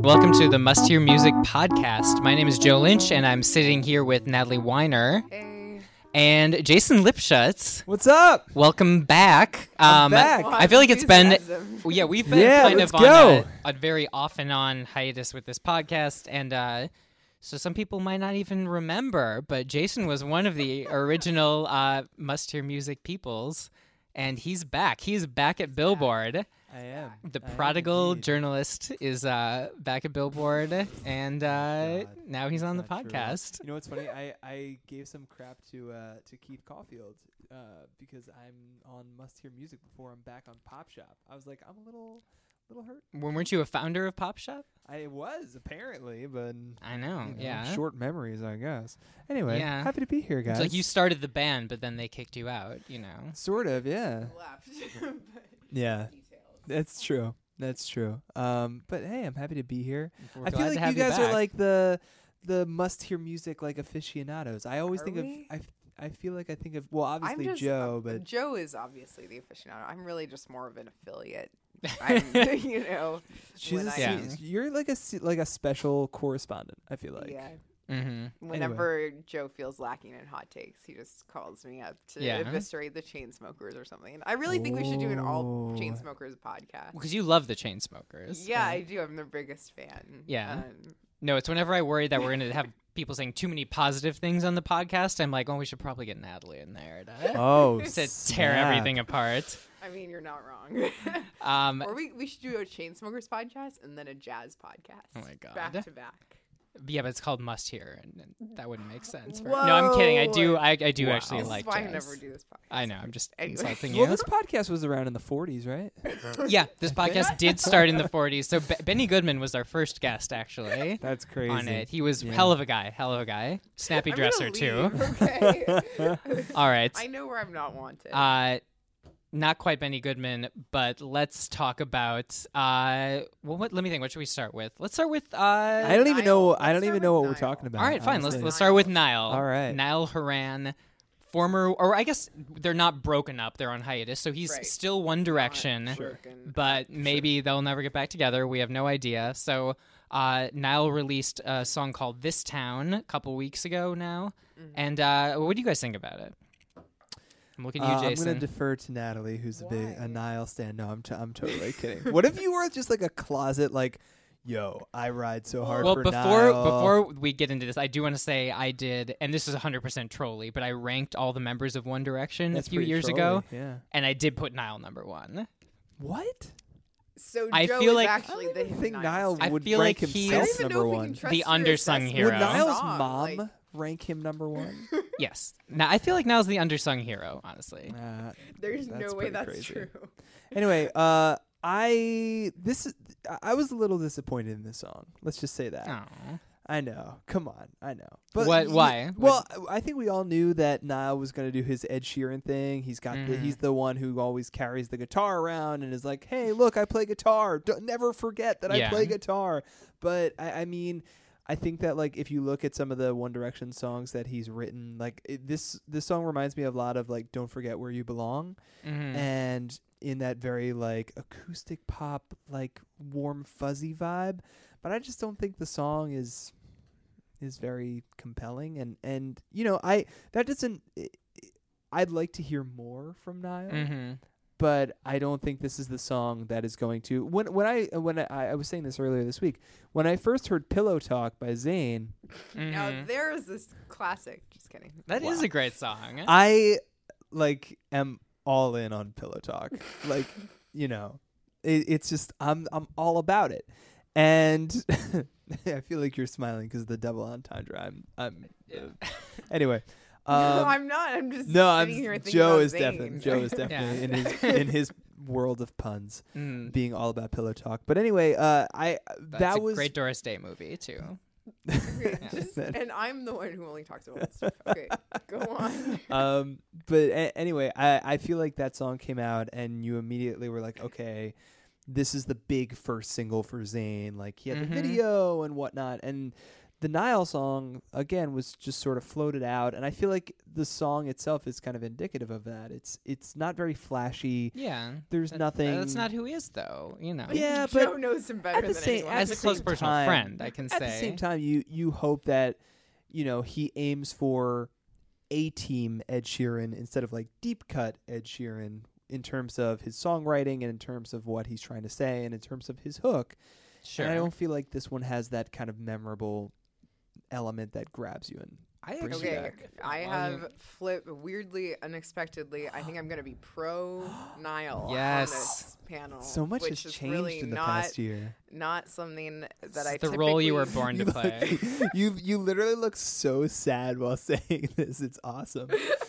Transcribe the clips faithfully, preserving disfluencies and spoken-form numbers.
Welcome to the Must Hear Music podcast. My name is Joe Lynch, and I'm sitting here with Natalie Weiner. Hey. And Jason Lipschutz. What's up? Welcome back. I'm Um, back. I feel like it's been, Enthusiasm. well, yeah, we've been Yeah, kind let's of go. on a, a very off and on hiatus with this podcast, and uh, so some people might not even remember, but Jason was one of the original uh, Must Hear Music peoples, and he's back. He's back at Billboard. I am. The I am prodigal indeed. journalist is uh, back at Billboard, and uh, God, now he's on the that's not true. podcast. You know what's funny? I, I gave some crap to uh, to Keith Caulfield uh, because I'm on Must Hear Music before I'm back on Pop Shop. I was like, I'm a little little hurt. When weren't you a founder of Pop Shop? I was apparently, but I know, you know, yeah. short memories, I guess. Anyway, Yeah. happy to be here, guys. It's like you started the band, but then they kicked you out, you know. Sort of, yeah, Left. But yeah. details. That's true. That's true. Um, but hey, I'm happy to be here. We're I glad feel to like have you guys are back. like the the must hear music like aficionados. I always Are think we? of I, f- I feel like I think of well I'm obviously just, Joe, uh, but Joe is obviously the aficionado. I'm really just more of an affiliate. I'm, you know. she's when a I- se- Yeah. you're like a se- like a special correspondent. I feel like yeah. Mm-hmm. Whenever Joe feels lacking in hot takes, he just calls me up to Yeah. eviscerate the Chainsmokers or something. And I really think we should do an all Ooh. Chainsmokers podcast. Because you love the Chainsmokers. Yeah, I do. I'm their biggest fan. Yeah. Um, No, it's whenever I worry that we're going to have people saying too many positive things on the podcast, I'm like, oh, we should probably get Natalie in there to, oh to tear snap. everything apart. I mean, you're not wrong. Um, or we, we should do a Chainsmokers podcast and then a jazz podcast. Oh my God. Back to back. yeah, but it's called Must Hear, and, and that wouldn't make sense. For, no, I'm kidding. I do. Whoa. I, I do Wow. actually This like is why jazz. I never do this podcast. I know. I'm just Anyway. insulting Well, you. this podcast was around in the forties, right? Yeah, this podcast did start in the forties. So Be- Benny Goodman was our first guest, actually, That's crazy. on it. He was Yeah. hell of a guy, hell of a guy. Snappy I'm dresser, gonna too. leave, Okay. All right. I know where I'm not wanted. Uh, not quite Benny Goodman, but let's talk about. Uh, well, what? Let me think. What should we start with? Let's start with. Uh, I don't even Niall. know. Let's I don't start even know with what we're Niall. talking about. all right, fine. Let's honestly. let's start with Niall. All right. Niall Horan, former, or I guess they're not broken up. They're on hiatus, so he's Right. still One Direction. Not Sure. broken. But maybe they'll never get back together. We have no idea. So uh, Niall released a song called "This Town" a couple weeks ago now. Mm-hmm. And uh, what do you guys think about it? I'm looking at you, Uh, I'm Jason. gonna defer to Natalie, who's a big Why? a Niall stan. No, I'm t- I'm totally kidding. What if you were just like a closet, like, yo, I ride so hard well, for before Niall. before we get into this, I do want to say I did, and this is one hundred percent trolly, but I ranked all the members of One Direction That's a few pretty years trolly, ago, Yeah. and I did put Niall number one. What? So I Joe feel is like- actually I the don't think Niall Niall stan. I would feel rank like he's- I himself don't even number know if we one. can trust The your unsung assessment hero. Would of the Niall's song, mom like- rank him number one? Yes. Now I feel like Niall's the undersung hero, honestly. Uh, There's That's no way pretty that's crazy. true. anyway, uh, I this is I was a little disappointed in this song. Let's just say that. Oh. I know. Come on. I know. But What- y- why? Well, I think we all knew that Niall was going to do his Ed Sheeran thing. He's got the, Mhm. he's the one who always carries the guitar around and is like, "Hey, look, I play guitar. Don't, never forget that Yeah. I play guitar." But I, I mean, I think that like if you look at some of the One Direction songs that he's written, like it, this this song reminds me of a lot of like "Don't Forget Where You Belong," Mhm. and in that very like acoustic pop, like warm fuzzy vibe. But I just don't think the song is is very compelling, and and you know I that doesn't. i I'd like to hear more from Niall, Mhm. but I don't think this is the song that is going to. When when I when I, I was saying this earlier this week, when I first heard "Pillow Talk" by Zayn, Now Mhm. there is this classic. Just kidding. That is Wow. a great song. I like am all in on "Pillow Talk." Like you know, it, it's just I'm I'm all about it, and I feel like you're smiling because the double entendre. I'm I'm uh, anyway. no, Um, I'm not. I'm just no, I'm sitting here thinking Joe about is Zayn. definitely Joe is definitely in his in his world of puns, Mm. being all about pillow talk. But anyway, uh, I That's that a was great Doris Day movie too. Okay, Yeah. just, That- and I'm the one who only talks about this stuff. Okay, go on. um, but a- anyway, I I feel like that song came out and you immediately were like, okay, this is the big first single for Zayn. Like he had Mhm. the video and whatnot, and the Nile song again was just sort of floated out, and I feel like the song itself is kind of indicative of that. It's it's not very flashy. Yeah. There's That- nothing. That's not who he is, though. You know. Yeah, Joe but knows him better at the than same- anyone. at As the a close same personal time- friend, I can At say. the same time, you you hope that you know he aims for A-team Ed Sheeran instead of like deep cut Ed Sheeran in terms of his songwriting and in terms of what he's trying to say and in terms of his hook. Sure. And I don't feel like this one has that kind of memorable element that grabs you and I brings actually you Okay, back. I Well, have you- flipped weirdly, unexpectedly. I think I'm going to be pro Nile Yes. on this panel. So much which has is changed really in the not, past year. not something that This I is the role you were typically- born You to play. look- you you literally look so sad while saying this. It's awesome.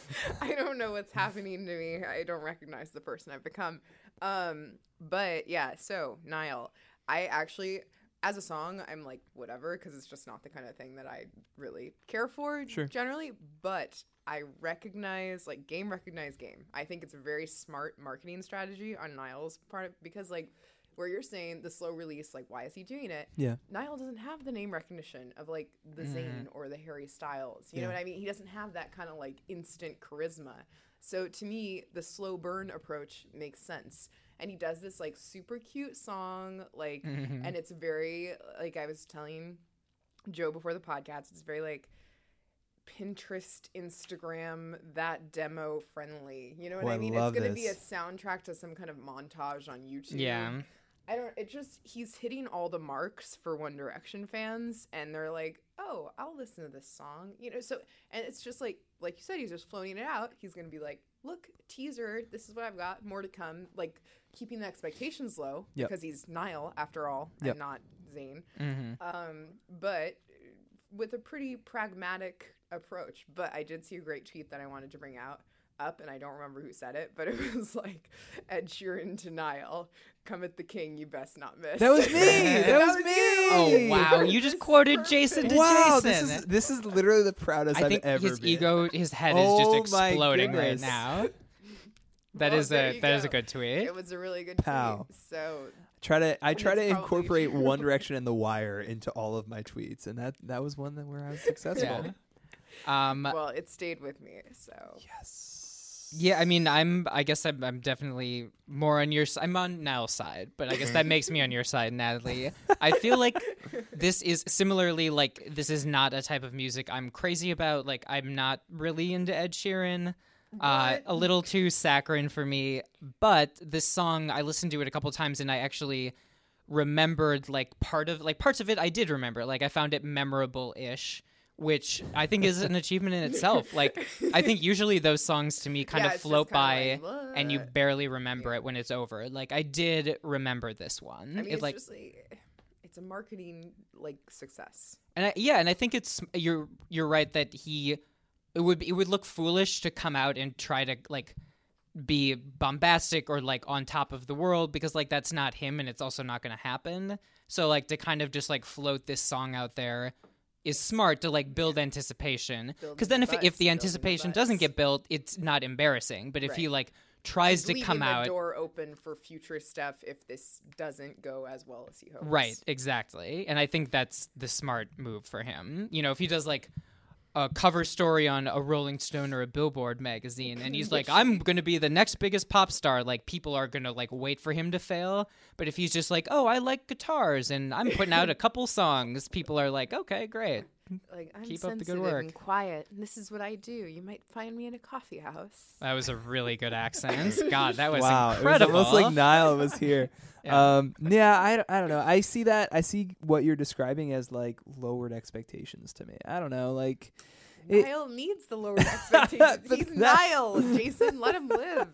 I don't know what's happening to me. I don't recognize the person I've become. Um, but yeah, so Nile. I actually, as a song, I'm like, whatever, because it's just not the kind of thing that I really care for Sure. generally. But I recognize, like, game recognize game. I think it's a very smart marketing strategy on Nile's part because, like, where you're saying the slow release, like, why is he doing it? Yeah. Nile doesn't have the name recognition of like the Zayn or the Harry Styles. You know Yeah. what I mean? He doesn't have that kind of like instant charisma. So to me, the slow burn approach makes sense. And he does this like super cute song, like, Mhm. and it's very like I was telling Joe before the podcast. It's very like Pinterest, Instagram, that demo friendly. You know what Oh, I I mean? love it's gonna be a this. soundtrack to some kind of montage on YouTube. Yeah. I don't. It just he's hitting all the marks for One Direction fans, and they're like, "Oh, I'll listen to this song," you know. So, and it's just like, like you said, he's just floating it out. He's gonna be like, "Look, teaser. This is what I've got. More to come." Like keeping the expectations low Yep. because he's Niall after all, Yep. and not Zayn. Mhm. Um, but with a pretty pragmatic approach. But I did see a great tweet that I wanted to bring out. Up, and I don't remember who said it, but it was like Ed Sheeran to Niall, "Come at the king, you best not miss." That was me. That was me. you. Oh wow! You just It's quoted perfect. Jason to Wow, Jason. this is this is literally the proudest I I've think ever his been. ego, his head Oh is just my exploding right goodness. now. That Well, is there a you that is a go. good tweet. It was a really good Pow. tweet. So Try to I And try to it's probably incorporate true. One Direction and The Wire into all of my tweets, and that that was one that where I was successful. Yeah. Um. well, it stayed with me. So Yes. Yeah, I mean, I'm. I guess I'm, I'm definitely more on your. s- I'm on Niall's side, but I guess that makes me on your side, Natalie. I feel like this is similarly like this is not a type of music I'm crazy about. Like I'm not really into Ed Sheeran. Uh, What? a little too saccharine for me. But this song, I listened to it a couple times, and I actually remembered like part of like parts of it. I did remember. Like I found it memorable-ish. Which I think is an achievement in itself. Like, I think usually those songs to me kind Yeah, of it's just float by, kinda like, and you what? barely remember it when it's over. Like, I did remember this one. I mean, It, it's like, just like it's a marketing like success. and I, yeah, and I think it's you're you're right that he it would be, it would look foolish to come out and try to like be bombastic or like on top of the world because like that's not him, and it's also not going to happen. So like to kind of just like float this song out there is smart to like build anticipation, Building because then the if buzz, if the building the anticipation buzz. doesn't get built, it's not embarrassing. But if Right. he like tries to Leaving come the out, door open for future stuff if this doesn't go as well as he hopes. right, exactly, and I think that's the smart move for him. You know, if he does like a cover story on a Rolling Stone or a Billboard magazine, and he's like, I'm going to be the next biggest pop star, like people are going to like wait for him to fail. But if he's just like, oh, I like guitars and I'm putting out a couple songs, people are like, okay, great. Like I'm Keep up the good sensitive work. and quiet. And this is what I do. You might find me in a coffee house. That was a really good accent. God, that was wow, incredible. it was almost like Niall was here. Yeah. Um, yeah, I, don't- I don't know. I see that. I see what you're describing as like lowered expectations to me. I don't know, like. It- Niall needs the lowered expectations. But He's that- Niall, Jason. Let him live.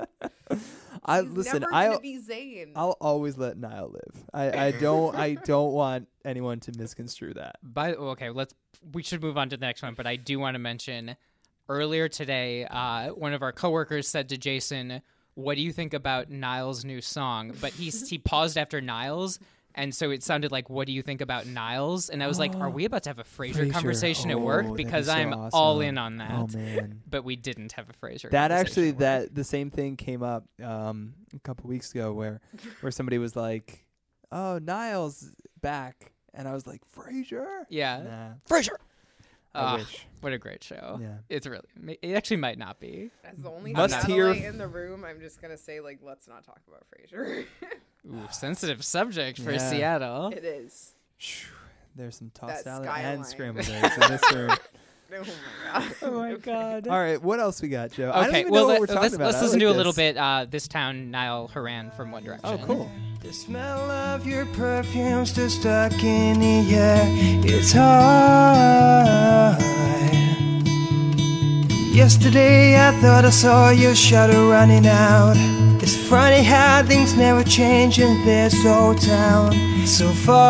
I He's listen. never I gonna be Zayn. I'll always let Niall live. I, I don't I don't want anyone to misconstrue that. By okay, let's we should move on to the next one, but I do want to mention earlier today, uh, one of our coworkers said to Jason, "What do you think about Niall's new song?" But he he paused after Niall's, and so it sounded like, "What do you think about Niall's?" And I was like, "Are we about to have a Frasier Frasier. conversation at Oh, work?" that'd be Because so I'm all awesome. in on that. Oh man. But we didn't have a Frasier. That conversation actually at work. that the same thing came up um a couple weeks ago where where somebody was like, "Oh, Niall's back." and I was like, Frasier. Yeah. Nah, Frasier. I Ah, wish. What a great show. Yeah. It's really. It actually might not be. As the only Must satellite hear- in the room, I'm just gonna say like, let's not talk about Frasier. Ooh, sensitive subject for Yeah. Seattle. It is. Phew, there's some That tossed salad skyline. and scrambled eggs in this room. Oh my god. Oh my Okay. god. All right, what else we got, Joe? I don't Okay, even well know what let, we're talking let's about. let's I listen like to a little this. bit. Uh, this town, Niall Horan from One Direction. Oh, cool. The smell of your perfume still stuck in the air. It's hard. Yesterday I thought I saw your shadow running out. It's funny how things never change in this old town. So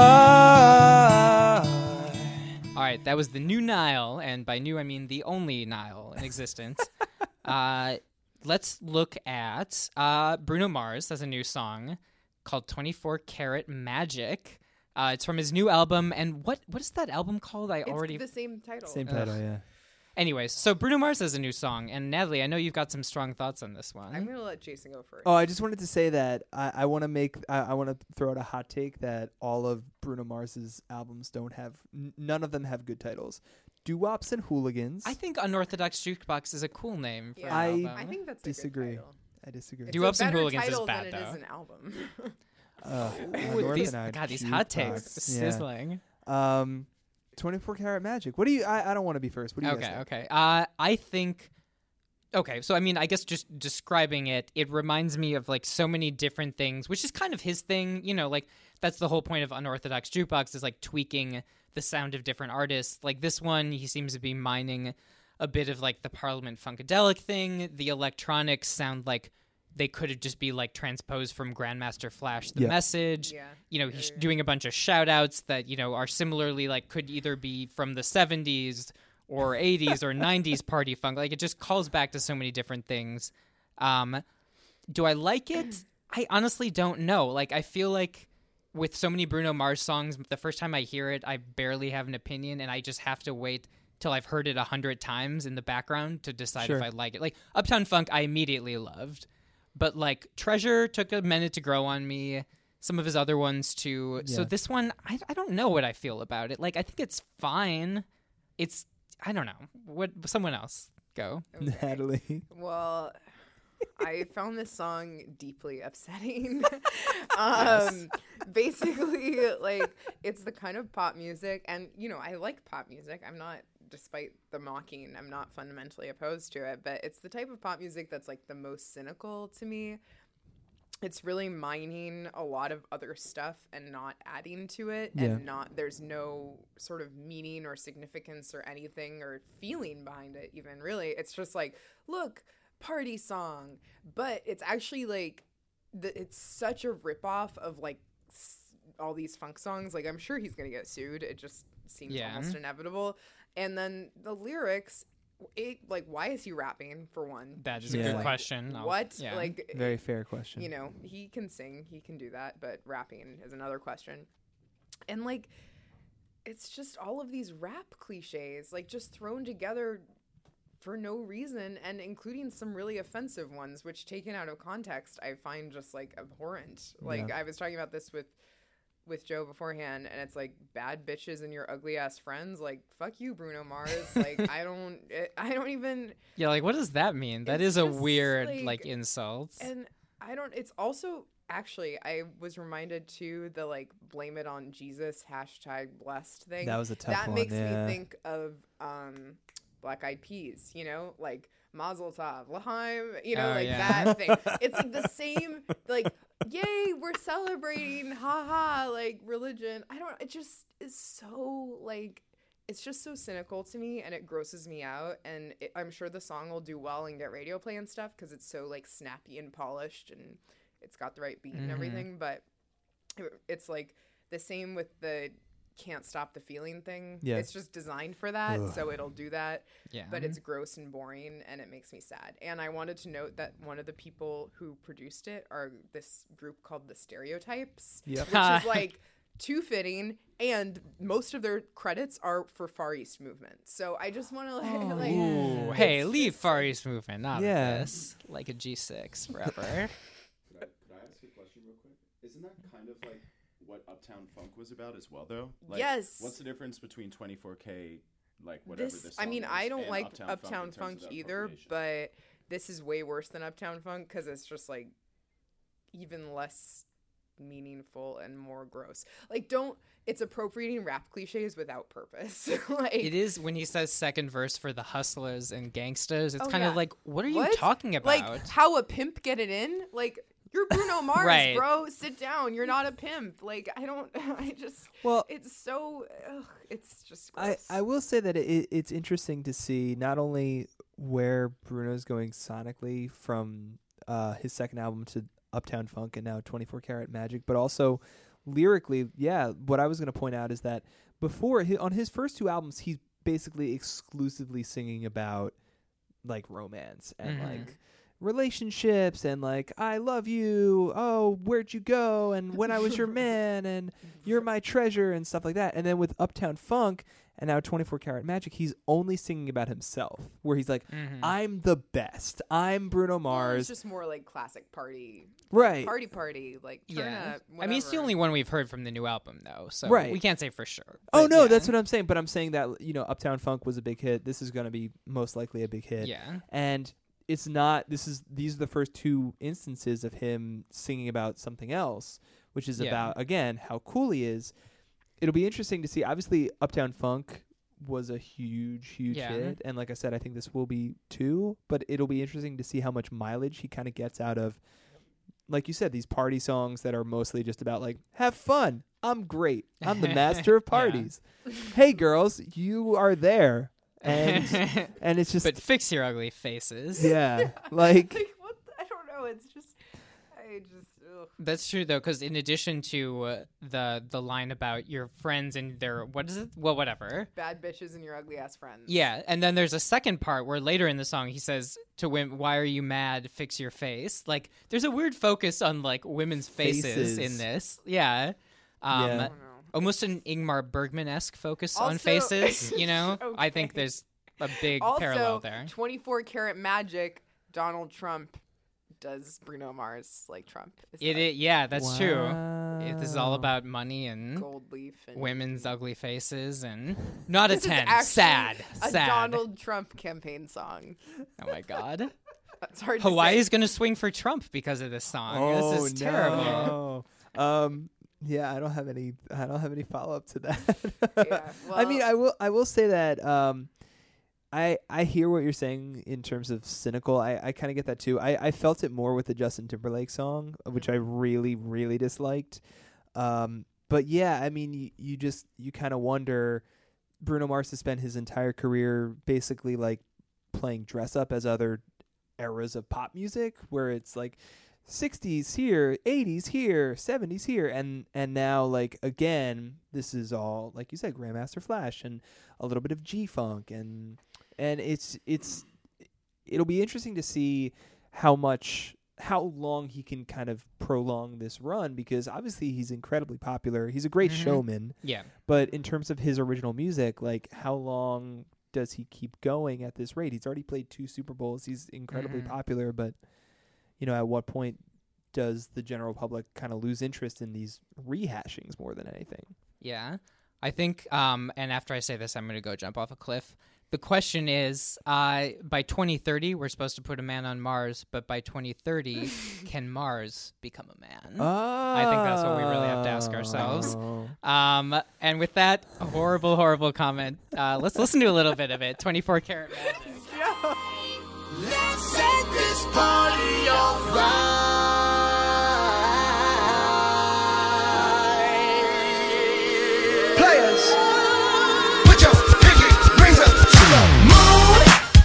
far. All right, that was the new Nile, and by new I mean the only Nile in existence. uh, let's look at uh, Bruno Mars has a new song called twenty-four Karat Magic. Uh, it's from his new album, and what what is that album called? I It's already. the same title. Same Ugh. title, yeah. Anyways, so Bruno Mars has a new song, and Natalie, I know you've got some strong thoughts on this one. I'm gonna let Jason go first. Oh, I just wanted to say that I, I want to make I, I want to throw out a hot take that all of Bruno Mars's albums don't have n- none of them have good titles. Doo-Wops and Hooligans. I think Unorthodox Jukebox is a cool name for Yeah. an I- album. I think that's a disagree. Good title. I disagree. It's Do Ups a and better Hooligans is title bad, than though. It is an album. Uh, Ooh, these, Unorthodox God, these hot takes Jukebox. Yeah. sizzling. Um, twenty-four Karat Magic. What do you? I, I don't want to be first. What do you Okay, guys think? okay. Uh, I think. Okay, so I mean, I guess just describing it, it reminds me of like so many different things, which is kind of his thing. You know, like that's the whole point of Unorthodox Jukebox is like tweaking the sound of different artists. Like this one, he seems to be mining a bit of like the Parliament Funkadelic thing. The electronics sound like they could have just be like transposed from Grandmaster Flash the Yeah. Message. Yeah. You know, he's Yeah. doing a bunch of shout outs that, you know, are similarly like could either be from the seventies or eighties or nineties party funk. Like it just calls back to so many different things. Um, do I like it? I honestly don't know. Like I feel like with so many Bruno Mars songs, the first time I hear it, I barely have an opinion, and I just have to wait till I've heard it a hundred times in the background to decide Sure. if I like it. Like Uptown Funk, I immediately loved, but like Treasure took a minute to grow on me. Some of his other ones too. So Yeah. this one, I I don't know what I feel about it. Like I think it's fine. It's I don't know. What someone else go. Okay. Natalie. Well, I found this song deeply upsetting. um, basically, like it's the kind of pop music, and you know, I like pop music. I'm not, despite the mocking, I'm not fundamentally opposed to it. But it's the type of pop music that's like the most cynical to me. It's really mining a lot of other stuff and not adding to it, Yeah. and not there's no sort of meaning or significance or anything or feeling behind it. Even really, it's just like, look, party song, but it's actually like the, it's such a ripoff of like s- all these funk songs. Like I'm sure he's gonna get sued. It just seems Yeah. almost inevitable. And then the lyrics. It, like, why is he rapping for one? That is a a good good Like, question. I'll- What? yeah. Like, Very fair question. you know, he can sing, he can do that, but rapping is another question. And like, it's just all of these rap cliches, like just thrown together for no reason, and including some really offensive ones, which taken out of context, I find just like abhorrent. Like Yeah. I was talking about this with with Joe beforehand, and it's like bad bitches and your ugly ass friends. Like fuck you, Bruno Mars. Like I don't, it, I don't even. Yeah, like what does that mean? That It's is a just, weird like- like, insult. And I don't, it's also, actually, I was reminded too, the like, blame it on Jesus, hashtag blessed thing. That was a tough That one, makes yeah. me think of um, Black Eyed Peas, you know? Like, Mazel Tov, L'chaim, you know, Oh, like yeah. that thing. It's like the same, like, yay, we're celebrating, haha, like, religion. I don't, it just is so, like, it's just so cynical to me, and it grosses me out. And it, I'm sure the song will do well and get radio play and stuff because it's so like snappy and polished, and it's got the right beat and Mhm. everything. But it, it's like the same with the "Can't Stop the Feeling" thing. Yeah. It's just designed for that, Ugh. so it'll do that. yeah. But it's gross and boring, and it makes me sad. And I wanted to note that one of the people who produced it are this group called the Stereotypes, Yep. which is like too fitting, and most of their credits are for Far East Movement. So I just want to like, Oh, like Ooh, yeah. hey, it's leave just, Far like- East movement, not Yeah. this. Like a G six forever. Could I, could I ask you a question real quick? Isn't that kind of like what Uptown Funk was about as well, though? Like, Yes. What's the difference between twenty-four K, like whatever This, this? I song mean, is, I don't and like Uptown, Uptown Funk, in terms Funk of the either, appropriation? but this is way worse than Uptown Funk because it's just like even less meaningful and more gross. Like, don't. It's appropriating rap cliches without purpose. Like, It is when he says second verse for the hustlers and gangsters. It's Oh, kind yeah. of like, what are you What? talking about? Like how a pimp get it in? Like you're Bruno Mars, Right. bro. Sit down. You're not a pimp. Like I don't. I just. Well, It's so. Ugh, it's just. I, Gross. I will say that it, it's interesting to see not only where Bruno's going sonically from uh, his second album to Uptown Funk and now twenty-four Karat Magic, but also lyrically, yeah, what I was going to point out is that before, he, on his first two albums, he's basically exclusively singing about, like, romance and, Mhm. like, relationships and, like, I love you, oh, where'd you go, and when I was your man, and you're my treasure, and stuff like that. And then with Uptown Funk and now twenty-four Karat Magic, he's only singing about himself, where he's like, Mhm. I'm the best. I'm Bruno Well, Mars. it's just more like classic party. Right. Party party. Like turn yeah. up. I mean, it's the whatever. only one we've heard from the new album, though, so Right. we can't say for sure. Oh But no, yeah. that's what I'm saying. But I'm saying that, you know, Uptown Funk was a big hit. This is going to be most likely a big hit. Yeah. And it's not. This is these are the first two instances of him singing about something else, which is Yeah. about again how cool he is. It'll be interesting to see. Obviously, Uptown Funk was a huge, huge Yeah. hit, and like I said, I think this will be too. But it'll be interesting to see how much mileage he kind of gets out of, like you said, these party songs that are mostly just about like have fun. I'm great. I'm the master of Yeah. parties. Hey girls, you are there, and and it's just but fix your ugly faces. yeah, like Like what? The, I don't know. It's just. I just. Ugh. That's true though, because in addition to uh, the the line about your friends and their what is it? Well, whatever. Bad bitches and your ugly ass friends. Yeah, and then there's a second part where later in the song he says to women, "Why are you mad? Fix your face." Like, there's a weird focus on like women's faces, Faces. in this. Yeah, um, Yeah. I don't know. almost an Ingmar Bergman-esque focus on Also- faces. You know, I think Okay. there's a big Also, parallel there. twenty-four Karat Magic. Donald Trump does Bruno Mars like Trump. Is It, that it yeah, that's true. It, this is all Wow. about money and Gold leaf and women's ugly faces and not a This is ten. actually Sad, a sad. Donald Trump campaign song. Oh my god. That's hard. Hawaii's gonna swing for Trump because of this song. oh this is terrible. no. um, yeah, I don't have any. I don't have any follow up to that. Yeah, I mean, well- I will. I will say that. Um, I I hear what you're saying in terms of cynical. I, I kind of get that too. I, I felt it more with the Justin Timberlake song, which I really really disliked. Um, but yeah, I mean, you, you just you kind of wonder. Bruno Mars has spent his entire career basically like playing dress up as other eras of pop music, where it's like sixties here, eighties here, seventies here, and and now like again, this is all like you said, Grandmaster Flash and a little bit of G-Funk, and and it's it's it'll be interesting to see how much how long he can kind of prolong this run, because obviously he's incredibly popular. He's a great Mhm. showman, Yeah. but in terms of his original music, like how long does he keep going at this rate? He's already played two Super Bowls. He's incredibly Mhm. popular, but you know, at what point does the general public kind of lose interest in these rehashings more than anything? Yeah. I think, um, and after I say this, I'm going to go jump off a cliff. The question is, uh, by twenty thirty, we're supposed to put a man on Mars, but by twenty thirty, can Mars become a man? I think that's what we really have to ask ourselves. Oh. Um, and with that horrible, horrible comment, uh, let's listen to a little bit of it. twenty-four Karat Magic. Let's set this party on fire. Players, put your pinky rings up to the moon.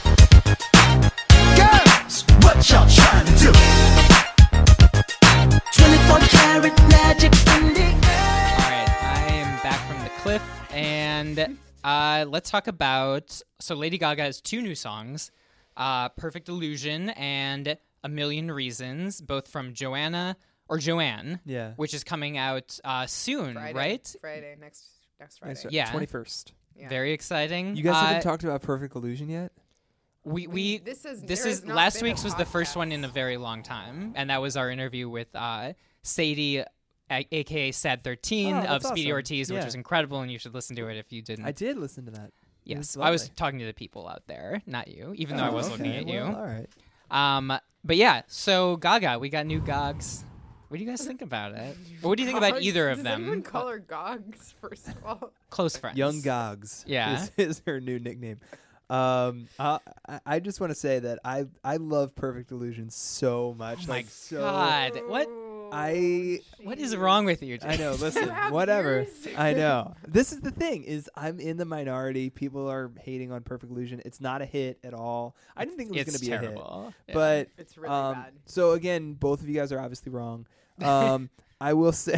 Girls, what y'all trying to do? twenty-four karat magic in the air. All right, I am back from the cliff, and uh, let's talk about. So, Lady Gaga has two new songs, uh, "Perfect Illusion" and "A Million Reasons," both from Joanna or Joanne, Yeah. which is coming out uh, soon, Friday, right? Friday next next Friday. Next- Yeah. twenty-first. Yeah. Very exciting. You guys uh, haven't talked about Perfect Illusion yet? We we This is- this there is has not last been a week's was the first podcast. one in a very long time, and that was our interview with uh, Sadie a- aka Sad thirteen Oh, of that's Speedy awesome. Ortiz, which Yeah. was incredible, and you should listen to it if you didn't. I did listen to that. It yes, was I was lovely. talking to the people out there, not you, even though I Oh, was okay. looking at you. Well, all right. Um, but yeah, so Gaga, we got new Gogs. What do you guys think about it? Or what do you think about Gogs? either of Does them? anyone call her Gogs, first of all? Close friends. Young Gogs. Yeah. is, is her new nickname. Um, I I- I just want to say that I I love Perfect Illusion so much. Oh my like, so, God. What- I- What is Jeez. wrong with you, I know. James? Listen, have whatever. ears? I know. This is the thing: is I'm in the minority. People are hating on Perfect Illusion. It's not a hit at all. I didn't think it was It's going to be a hit. terrible. Yeah. But It's really um, bad. so again, both of you guys are obviously wrong. Um, I will say,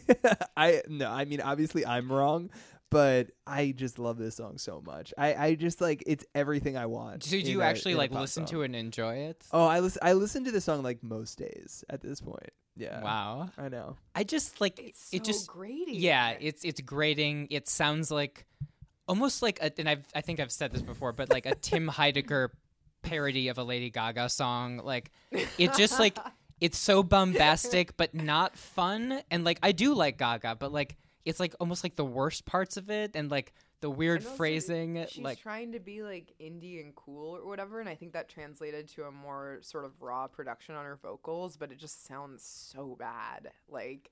I no, I mean obviously I'm wrong, but I just love this song so much. I, I just like it's everything I want. Did in you a- actually in a like pop listen song. to it and enjoy it? Oh, I listen. I listen to the song like most days at this point. Yeah. Wow. I know. I just like It's so it. Just grating. yeah. It's it's grating. It sounds like almost like a, and I've I think I've said this before, but like a Tim Heidecker parody of a Lady Gaga song. Like it just like it's so bombastic but not fun. And like I do like Gaga, but like it's like almost like the worst parts of it and like the weird And also, phrasing. She's Like trying to be like indie and cool or whatever, and I think that translated to a more sort of raw production on her vocals, but it just sounds so bad. Like,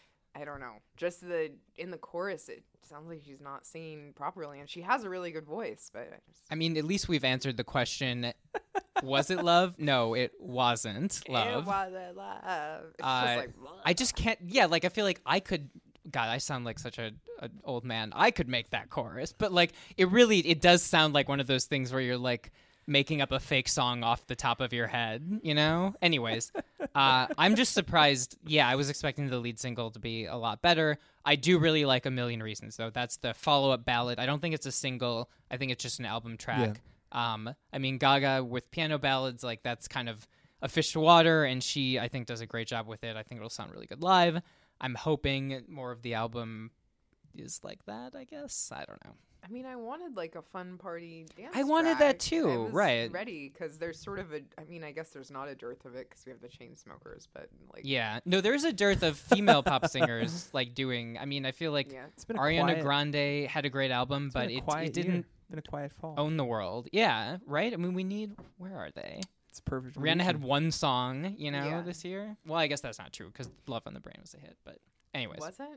I don't know. Just the in the chorus, it sounds like she's not singing properly, and she has a really good voice, but I just I mean, at least we've answered the question. Was it love? No, it wasn't love. It wasn't love. It's Uh, just like I just can't. Yeah, like I feel like I could. God, I sound like such a an old man. I could make that chorus, but like it really, it does sound like one of those things where you're like making up a fake song off the top of your head, you know? Anyways, uh, I'm just surprised. Yeah, I was expecting the lead single to be a lot better. I do really like A Million Reasons, though. That's the follow-up ballad. I don't think it's a single. I think it's just an album track. Um, I mean, Gaga with piano ballads, like that's kind of a fish to water, and she, I think, does a great job with it. I think it'll sound really good live. I'm hoping more of the album is like that, I guess. I don't know. I mean, I wanted like a fun party dance. I wanted that track. too, I was right. Ready because there's sort of a. I mean, I guess there's not a dearth of it because we have the Chainsmokers, but like Yeah. No, there's a dearth of female pop singers like doing. I mean, I feel like yeah. It's been a Ariana quiet, Grande had a great album, it's been but a it, quiet it didn't year. Been a quiet fall. own the world. Yeah, right? I mean, we need. Where are they? It's perfect. Rihanna had illusion. one song, you know, Yeah. this year. Well, I guess that's not true because Love on the Brain was a hit. But anyways, Was it?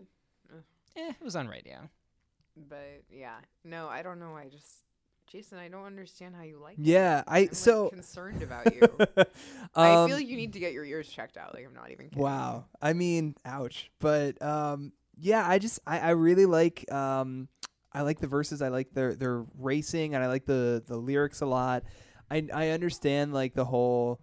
eh, it was on radio. But yeah, no, I don't know. I just, Jason, I don't understand how you like. Yeah, it. I I'm, like, so concerned about you. I um, feel like you need to get your ears checked out. Like I'm not even kidding. Wow. I mean, ouch. But um, yeah, I just I, I really like um, I like the verses. I like their their racing, and I like the the lyrics a lot. I I understand like the whole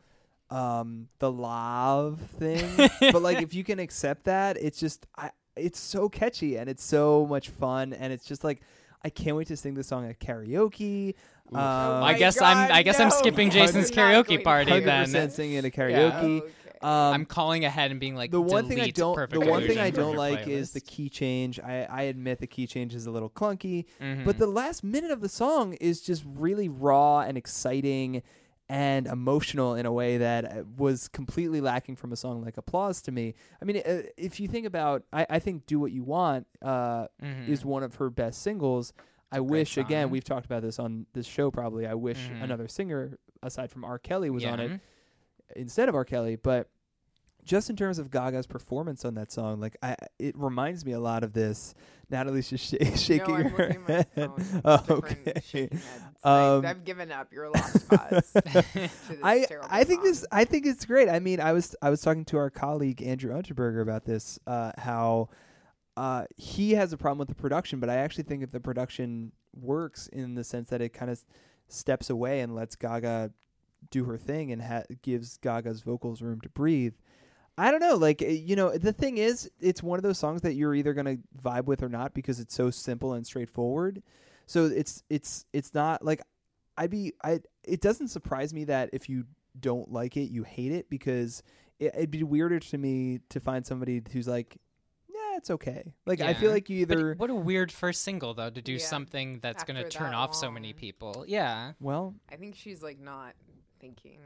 um the love thing, but like if you can accept that, it's just I it's so catchy and it's so much fun, and it's just like I can't wait to sing this song at karaoke. Um, Oh I my guess I'm. I God, guess I'm no. skipping Jason's You're not karaoke going to party do one hundred then. percent singing at a Oh, karaoke. okay. Um, I'm calling ahead and being like, the one thing I delete don't Perfect the one thing Illusion I from don't your like is playlist. the key change. I, I admit the key change is a little clunky, Mhm. but the last minute of the song is just really raw and exciting and emotional in a way that uh, was completely lacking from a song like Applause to me. I mean, uh, if you think about, I, I think Do What You Want uh, Mhm. is one of her best singles. I wish, again, song. we've talked about this on this show probably, I wish Mhm. another singer aside from R. Kelly was on Yeah. it instead of R. Kelly, but just in terms of Gaga's performance on that song, like I, it reminds me a lot of this. Natalie's just sh- shaking no, I'm her looking at my head. phone. It's Oh, different okay. shaking heads. Um, I, I've given up. You're a lost cause. to this I terrible I think song. this I think it's great. I mean, I was I was talking to our colleague Andrew Unterberger about this, uh, how uh, he has a problem with the production, but I actually think that the production works in the sense that it kind of steps away and lets Gaga do her thing and ha- gives Gaga's vocals room to breathe. I don't know, like, uh, you know, the thing is, it's one of those songs that you're either going to vibe with or not because it's so simple and straightforward. So it's it's it's not like I'd be I it doesn't surprise me that if you don't like it, you hate it, because it, it'd be weirder to me to find somebody who's like, yeah, it's okay. Like I feel Yeah. like you But either what a weird first single though to do Yeah. something that's going to After turn that off so many long. people. Yeah. well, I think she's like not thinking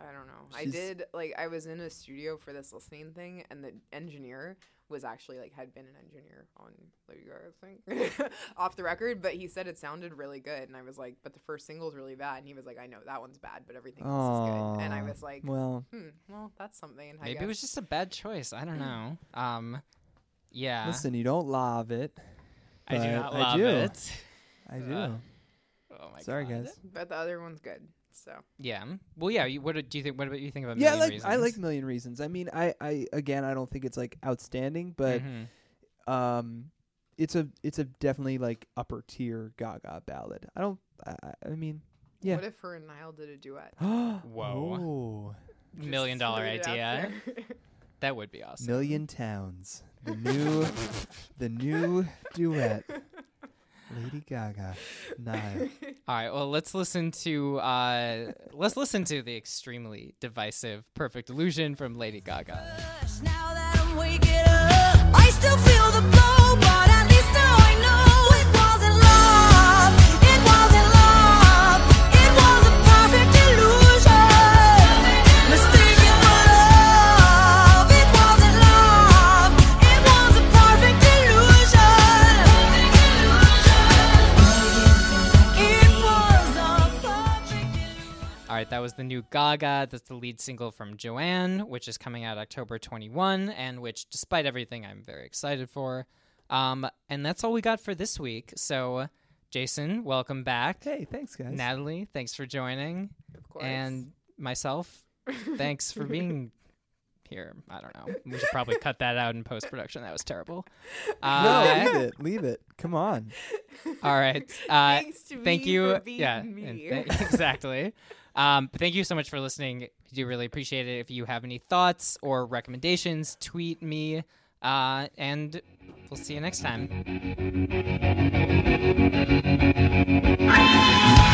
I don't know. I She's- did like I was in a studio for this listening thing, and the engineer was actually like had been an engineer on Lady Gaga's thing off the record, but he said it sounded really good, and I was like, but the first single's really bad, and he was like, I know that one's bad, but everything else is good, and I Aw, was like, well, hmm, well, that's something. I Maybe guess. it was just a bad choice. I don't know. Um, yeah, listen, you don't love it. I do but not I love do. it. I do. Uh, Oh my Sorry, god. guys. But the other one's good. So Yeah. Well, yeah. You, what do you think? What about you think about? Yeah, Million like Reasons? I like Million Reasons. I mean, I, I again, I don't think it's like outstanding, but Mhm. um, it's a it's a definitely like upper tier Gaga ballad. I don't. I, I- I mean, yeah. what if her and Niall did a duet? Whoa. Whoa. Just Million dollar throwing it out idea. there. That would be awesome. Million Towns. The new the new duet. Lady Gaga. Niall. All right. Well, let's listen to uh, let's listen to the extremely divisive "Perfect Illusion" from Lady Gaga. Now that I'm waking up, I still feel the blow, but at least now I know it wasn't love. It wasn't love. It was a perfect illusion. Mistaken for love. It wasn't love. It was a perfect illusion. It was a perfect illusion. All right, that was the new Gaga. That's the lead single from Joanne, which is coming out October twenty-first, and which, despite everything, I'm very excited for. Um, and that's all we got for this week. So, Jason, welcome back. Hey, thanks guys. Natalie, thanks for joining. Of course. And myself, thanks for being here. I don't know. We should probably cut that out in post production. That was terrible. No, Uh, leave it. Leave it. Come on. all right. Uh, Thanks to thank me you. for being yeah, me. and th- exactly. Um, but thank you so much for listening. I do really appreciate it. If you have any thoughts or recommendations, tweet me. Uh, and we'll see you next time.